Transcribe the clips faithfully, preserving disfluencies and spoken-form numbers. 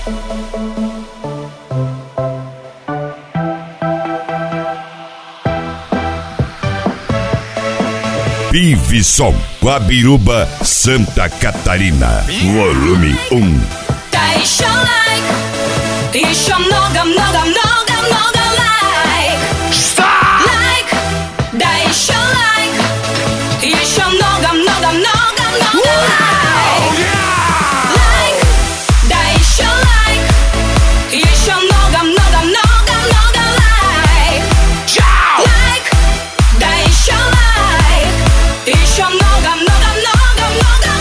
Pivisom, Guabiruba, Santa Catarina. Volume um. Да еще лайк, еще много, много, много, много лайк. Лайк, да еще лайк, еще много, много, много, много лайк. Лайк, да еще лайк, еще много, много, много, много лайк. Лайк, да еще лайк, еще много, много, много, много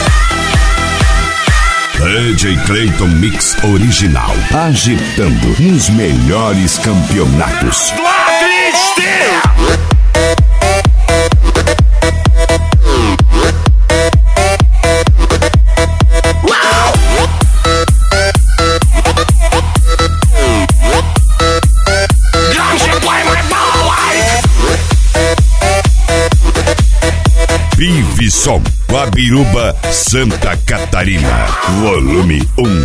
лайк. D J Clayton Mix Original, agitando nos melhores campeonatos. Pivisom, Guabiruba, Santa Catarina. Volume um.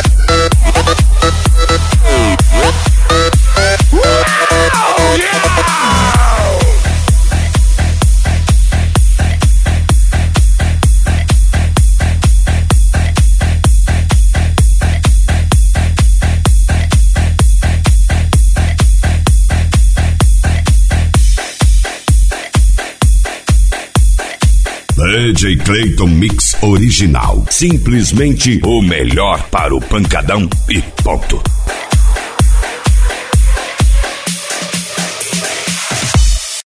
D J Clayton Mix Original. Simplesmente o melhor para o pancadão e ponto.